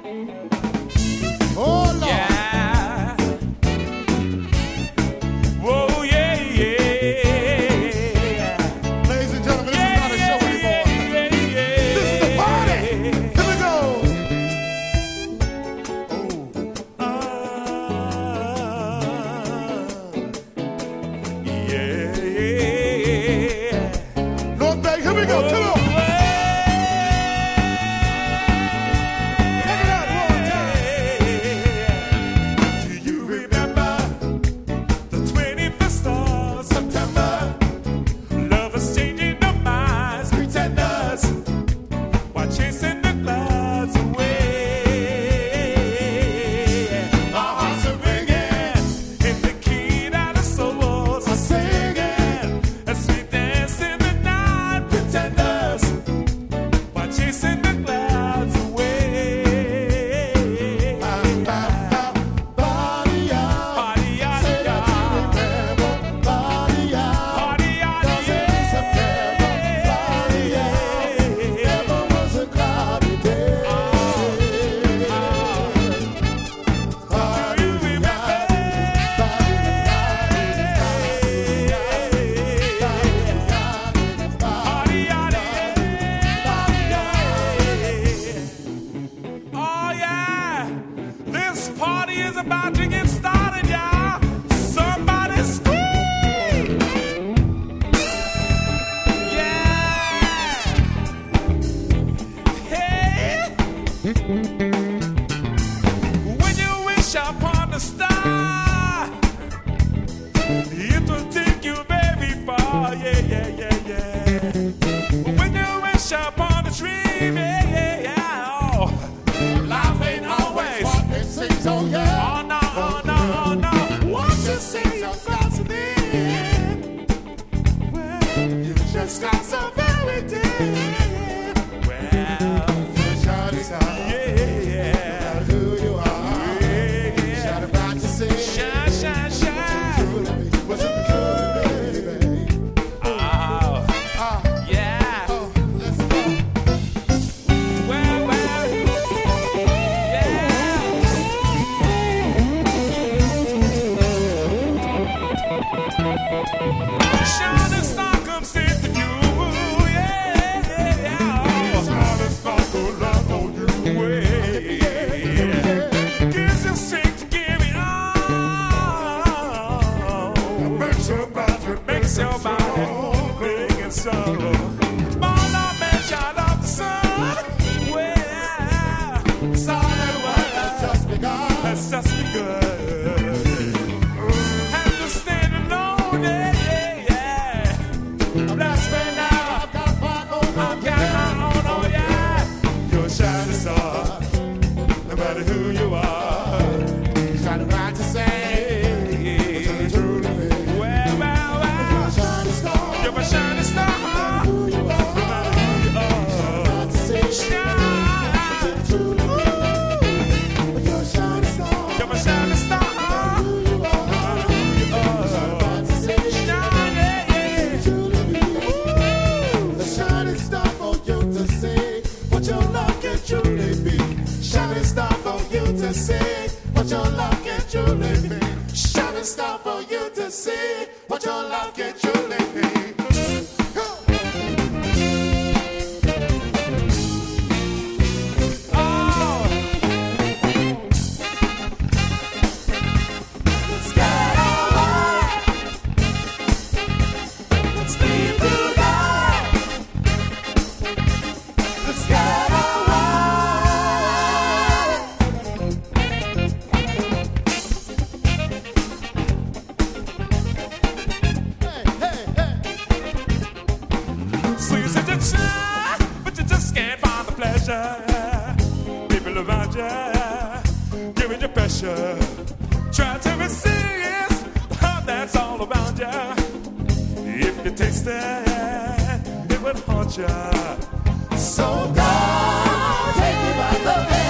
Oh, Lord. Yeah. Whoa, yeah, yeah. Ladies and gentlemen, this is not a show anymore. This is the party. Here we go. North Bay, here we go. Come on. Take it out one time. Do you remember the 21st of September? Lovers changing their minds, pretenders, while chasing the clouds away. Our hearts are ringing in the key that our souls are singing as we dance in the night, pretenders, while chasing the clouds away. Party yard, party yard, oh yeah, this party is about to get started, y'all. Somebody scream! Yeah! Hey! When you wish upon a star, it will take you very far. Yeah, yeah, yeah, yeah. When you wish upon a dream, yeah, yeah, yeah. Oh, life ain't always. Oh no, oh no, oh no. What you say about to me? Well, you just got so very deep. Well, yeah. Who you are. Yeah. Shout about to say. Shine, shine, shine. What's up, baby? Oh, yeah. Oh, let's go. Well, yeah. Shining star comes into you, yeah, yeah. Shining star comes love on you, yeah. Gives you strength to give it all. Makes your body big and sorrow. Born on man, child of the sun, well, solid world. Let's just begun. Let's just be good. Have to stand alone, yeah, yeah, yeah. Bless me now. I've got my own. I've got my own, oh yeah. You're a shining star, no matter who you are. Shout about to say. Yeah. Truly, baby. Well, well, well. Shining star. You're a shining star, Who you no are. matter who you are. About to say. Shine. Truly, you're a shining star. You're a shining star. Who you are. About to say. Shine, yeah, yeah. Truly, the shining star for you to see what your love can truly be. Shining star for you to see what your love can truly be. Shining star for you to see what your love can truly be. Go. Oh. Let's get away. Let's leave tonight. Let's get away. Hey, hey, hey. So you said you try, but you just can't find the pleasure. People around you giving you pressure. Try to resist the heart that's all around you. If you taste it, it would haunt you. So God, take me by the hand.